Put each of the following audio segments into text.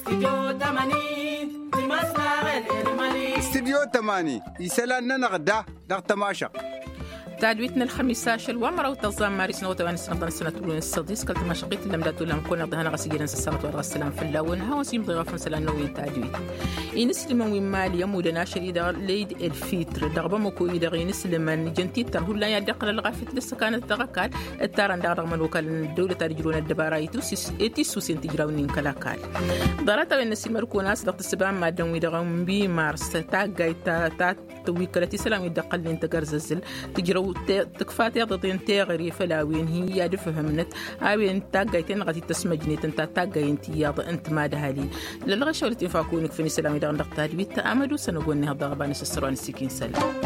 استديو 80 يسالنا نغدا دغ تماشق تادويتنا الخميساش الوامرة وتنظام مارس نوت وان سنة السنة الأولى السادس كلت مشقيت لم لا تولم كنا ضهنا غسيجنا السنة والغسلام في اللون هوا سيم ضغافن سلام نوين تادويت ينسلم وين مال يمودنا شريدة ليد الفيتر دغبا مكو يدغ ينسلم جنتي ترهو لا يدقل الغافت لسه كانت دغكال التارن دغ من وكال الدولة ترجلون الدبارة يتيسو سنتجراونين كلاكال ضرطة ونسلم ركوناس دغت السبام ما دون يدغون بي مارس تاجاي تا تويكلتي سلام يدقل لين تجرزل تجرو تكفات يضطين تغري فلاوين هي دفهمنت اوين تاغايتين غادي تسمجني انت تاغاينتي ياض انت ما دهالي للغشة ولتين فاكونك في سلام يدغ نقطة بيت امدو سنقولني هذا غبان السروان السكين سلام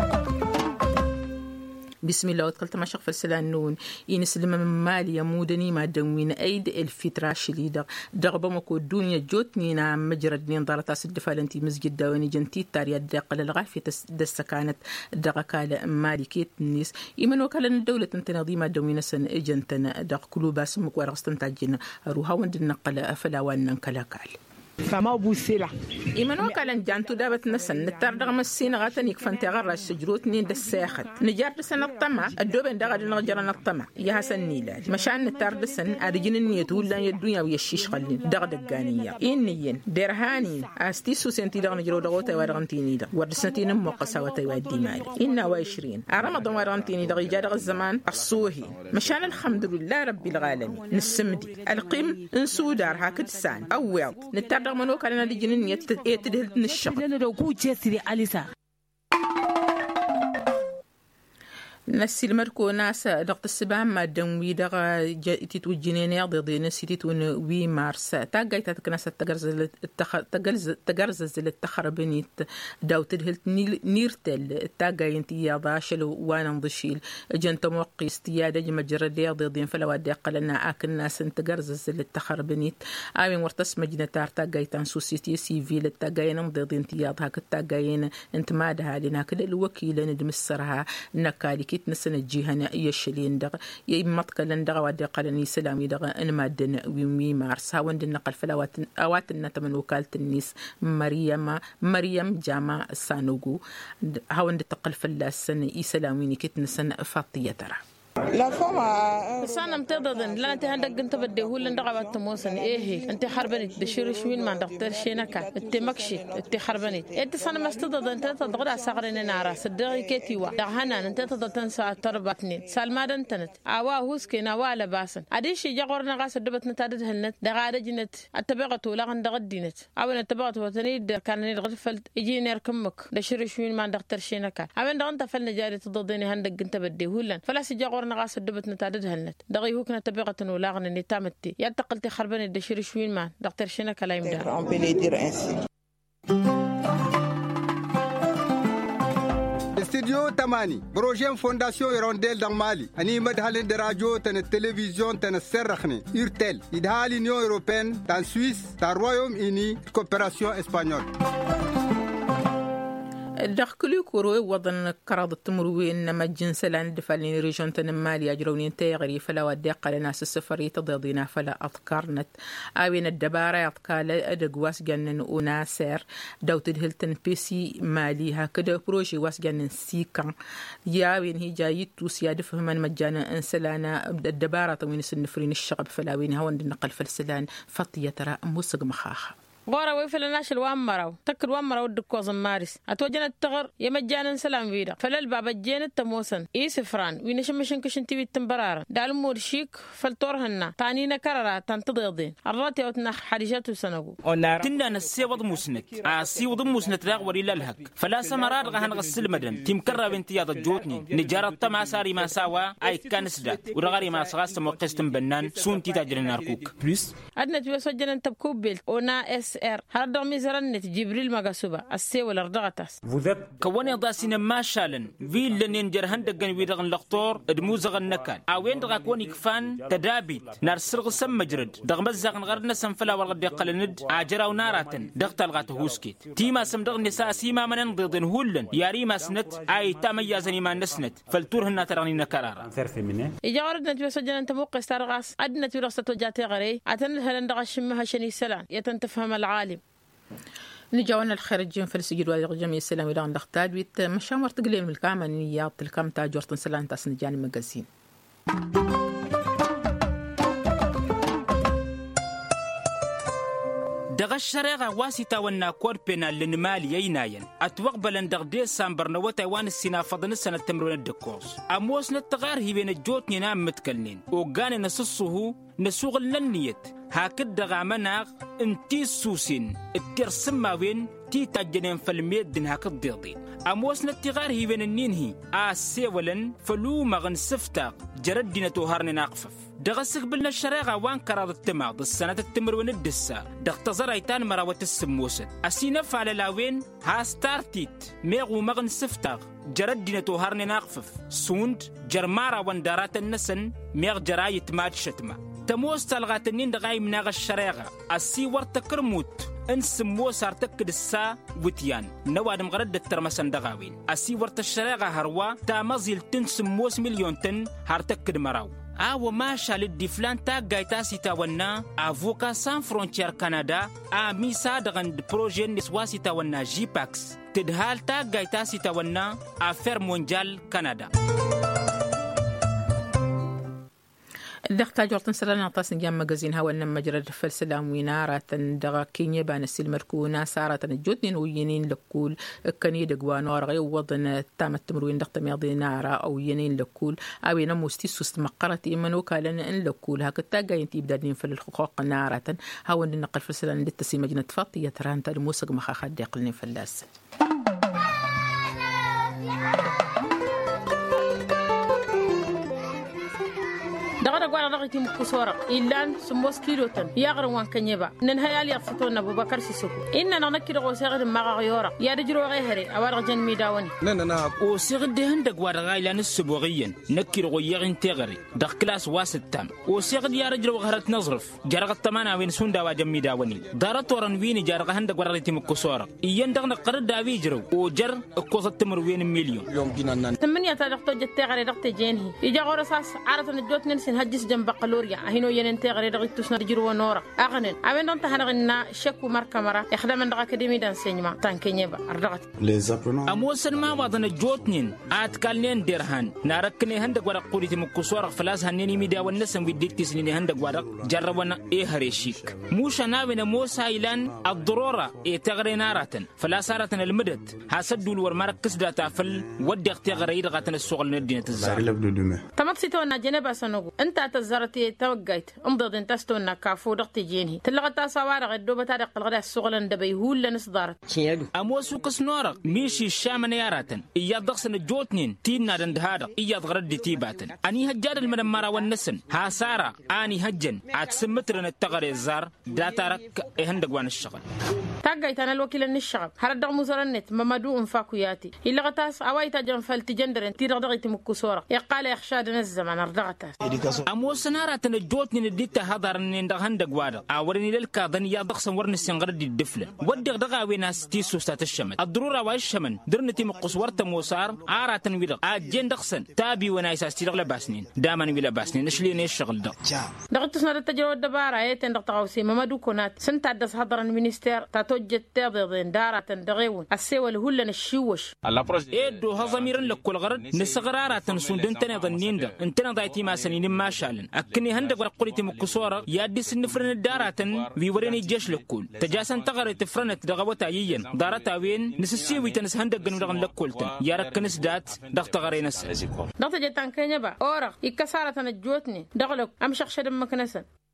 بسم الله وتقلت ما شغف السلام نون ينسلم من مالي يمودني ما دمين ايد الفترة شليدة دغبا مكو الدنيا جوتني نعم مجرد نين ضارتا سدفالنتي مسجد داواني جنتي تاريا الداقل الغافية دسا كانت دغكال مالي كيت الناس إيمان وكالن الدولة تنتنظي ما دوين سن اجنتنا دغ كلو باسمك ورغستن تاجين روها وند نقل فلاوان كلاكال فما بوسيلا إيمان وكالن جانتو دابت نسن نتار دغم السين غاتن يكفن تغرى السجروت نين دساخت نجار دسن الطمع الدوبن دغد نغجرن الطمع يهسن نيلال مشان نتار دسن أرجن النيتو لا يدنيا ويشيش خلين دغدقانية إنيين درهاني أستيسو سنتي دغ نجرو دغوتا ورغنتيني دغ وردسنتين موقسا وتيوادي مالي إنا وعشرين رمضان ورغنتيني دغ يجادغ الزمان الصوهي مشان الحمد لله رب العالمين نسمدي القيم انسو دار هاكد سان أويض نتار منو كان اللي جنين يتدهل من الشغل أنا لو كنت جسري أليسا نسي المركو ناس دقت السبام ما دموي دغ تيتو جنين ضد نسي تيتون وي مارس تاجي تتكنس تجرز للتخربنيت داو تدهلت نيرتل تاجي انتي يا ضاشلو وانا نضشيل جنت موقي استيادة مجرد ضدين فلا ودي قلنا اكل ناس تجرز للتخربنيت اوين ورتس مجنة تاجي تنسوسيتي سي في للتاجي نمضي انتياض هاك التاجين انت ما دها لنا كده الوكيل ندمسرها نكالي نسن الجهة يشلين دغ يمتقلن دغ ودي قلني سلامي دغ ان مادن ويمي مارس هاوند النقل فلاوات اوات من وكالة النيس مريم جامع سانوغو هاوند تقل فلاسن يسلاميني كت نسن فاطية ترى لا فما سانا متضدن لا انت عندك انت بدي هو اللي ندغبت موسن ايه انت حربنت دشير شوين ما دكتور شينكا انت مكشي انت حربنت انت سانا مستضدن انت تضغط صغرين نارا صدقي كيتيوا دهنا انت تضغطن ساعه تربتني سالمادن تنت اوا هوسكينا ولا باسن اديش جغورنا غاس دبت نتادد هلنت دغادجنت اتبغتو لا غندغدينت او نتبغت وتني كان الغفل يجي نركمك دشير شوين ما دكتور شينكا او انت فلنا جاري تضدني عندك انت بدي هولن فلا سجغور نغاس الدبت نتادد هلنت دغي هو كنا تبغة ولا غن نتامتي يتقلت خربان الدشير شوين مان دكتور شينا كلايم دا استديو 8 بروجين فونداسيون يرونديل دان مالي اني مدهالين دراجو تن التلفزيون تن السرخني يرتل يدهالي نيو اوروبين تن سويس تن رويوم اني كوبراسيون اسبانيول دخلوا كروي وضن كراد التمروي إنما الجنس لان دفالين ريجون تنمالي يجرون تيغري فلا ودي قال ناس السفري تضيضينا فلا أذكرنت أوين الدبارة يتقال أدقواس جنن وناسر دوت الهلتن بيسي مالي هكذا بروجي واس جنن سيكا ياوين هي جايت توسيا دفهمان مجانا انسلانا الدبارة طوين سنفرين الشغب فلا وين هون النقل فالسلان فطية ترى موسق مخاخة غورا ويفلناش الوامراو تكر وامراو دكوز مارس اتوجنا التغر يمجانا سلام فيدا فللباب الجين التموسن اي سفران وينشمشن كشنتي التمبرار دال مورشيك فلتورهنا تانينا كررا تنتضيضين الراتي اوتنا حريجات سنغو تنا نسي وض مسنت سي وض مسنت راغ وري للهك فلا سمرات غهن غسل مدن تيم كرا بنتي يا جوتني نجاره تما ساري ما ساوا اي كانسدات ورغري ما سغاست موقستم بنان سونتي تاجرين ناركوك بلس ادنا توسجنا تبكوب بيل اونا اس ار هذا ميزرنت جبريل مغاسوبا السي ولا رضغتاس كوني ضاسين ما شالن في لنين جرهن دغن ويدغن لقطور ادموزغن نكال اوين دغا كوني كفان تدابيت نار سرغ سم مجرد دغمزغن غرنا سنفلا ورغد يقلند اجراو ناراتن دغتل غات هوسكيت تيما سم دغ نساء سيما من ضدن هولن ياري ما سنت اي تميزني ما نسنت فلتورهن تراني نكرارا يجاردنا توسجنا انت موقع استرغاس ادنا تورستو جاتي غري اتن هلن دغ شمها شني سلان يتنتفهم العالم. نجاونا الخارجين فلسجل والي الجميع السلام ودان دختاد ويت مشامر تقليل من الكامن نيات الكام تاجورتن سلان تاسن جاني مجازين. دغ الشريعة واسطة والناكور بينا لنمال ييناين أتوقبلن دغ ديس سامبرنا وتايوان السنة فضن السنة تمرون الدكورس أموسنا التغار هي بين الجوت نام متكلنين وقاني نصصه نسوغ لنيت هاكد دغا مناغ انتي سوسين الترسم ماوين تي تاجنين فالميد دين هاكد ديضين أموسنا التغار هي بين النينهي سيولن فلو مغن سفتاق جرد دينا توهارن ناقفف دغسق بلنا الشريعة وان كراد التماض السنة التمرون الدسا دغتظر ايتان مراوة السموسد أسينف على لاوين ها ستارتيت ميغو مغن سفتاق جرد دينا توهارن ناقفف سوند جرمارا واندارات النسن ميغ جرايت مات شتما تموس تلغاتنين دغاي مناغ الشريعة السي ورتكرموت انسمو سارتك دسا وتيان نواد مغرد الترمسن دغاوين السي ورت الشريعة هروا تامزيل تنسموس مليون تن هارتك دمراو ما شالد دي فلان تا غايتا سيتا ونا افوكا سان فرونتير كندا ميسا دغن بروجين نسواسي تا ونا جيباكس تدهال تا غايتا سيتا ونا افير مونجال كندا دختا جورتن سلان عطاسن جام مجازين هوا نم مجرد فلسلام وينارة دغا كينيا بانسي المركونة سارة الجوتنين وينين لكول كني دقوان ورغي وضن تامت تمروين دختا ميضي نارة أو ينين لكول أو ينموستي سوست مقرتي منوكا لن إن لكول هكتا جاين تيبدادين في الحقوق نارة هوا ننقل فلسلان للتسي مجنة فاطية ترانتا الموسق مخاخد ديقلني فلاس دغرا قوانا رغيتي مكسورة إلان سموس كيلوتن يغرن وان كنيبا ننهايالي أفسطون أبو بكر سيسوكو إننا نكير غوسيغد مغا غيورا يا رجلو غيهري أوارغ جن ميداوني نانا وسيغد دهن دقوار غايلان السبوغيين نكير غيغين تغري دغ كلاس واسد تام وسيغد يا رجلو غهرت نظرف جارغ التمانا وين سوندا واجم ميداوني دارت ورن ويني جارغ هن دقوار رغيتي مكسورة إيان دغنا قرد داوي جرو وجر اكوزة تمر وين مليون يوم جينا تمنيا تدقتو جت تغري دقت جينهي إجا غورساس عارة الجوت هجس جنب قلوريا هينو يننتي غير دغيتوس نرجرو نورا اغنن امن دون تهنغنا شكو مركمرا يخدم من اكاديمي دانسينما تانكينيبا اردغت اموسن ما وضن جوتنين اتكالنين درهان ناركني هندق ورق قولتي مكسور فلاس هنيني ميدا والنسم وديتي سنين هندق ورق جربنا هريشيك موشا ناوين موسى ايلان الضروره تغري ناراتن فلاسارتن المدد هاسدوا الور مركز داتا فل ودي اختيار غاتن السوق ندينه الزار تمسيتونا جنبا سنوغو انت تزرتي توقيت امضض انتستونا كافو دقتي جيني تلغتا سوارغ الدوبة تارق الغدا السغلن دبي هول لنصدارت اموسو كسنورق ميشي الشامن ياراتن اياد دقسن الجوتنين تينا دندهادا اياد غردي تيباتن اني هجار المنمارا والنسن هاسارا اني هجن اتسمترن التغري الزار داتارك اهندقوان الشغل تاقيت انا الوكيل النشغب هردغ مزرنت ممدو انفاكوياتي اللي غتاس اوايتا جنفال تجندرن تيرغدغيتي مكسورة يقال يخشادنا الزمان اردغتاس أموسنارة الجوتني نديتا هذا رنين هندق وادا أورني للكاظن يا ضخم ورن السنغرد الدفلة ودق دغا ويناس تيسو ستات الشمن الضرورة وايشمن درنتي مقصورة موسار عارة ويدق أجين دخسن تابي ونايساس تيرغ لباسنين داما ويلا باسنين نشلين الشغل ده دغتو سنة التجربة الدبارة ايتن دغ تغوسي ممدو كونات سنتا دس هضر المينيستير تاتوجت تابضين دارة دغيون السيوال هولن الشيوش ايدو هضميرن لكل غرد نسغرارة سندن تنظنين ده انتنا ضايتي ما سنين ما شالن أكني هندق ورقولتي مكسورة يادي سنفرن الدارة ويوريني جيش لكول تجاسن تغري تفرنت دغوتا يين دارتا وين نسسيوي تنس هندق جنودغن لكولتن يارك نس دات دغ تغري نس دغ جتان كنيبا اورق يكسارة الجوتني دغلك امشخ شدم مكنسن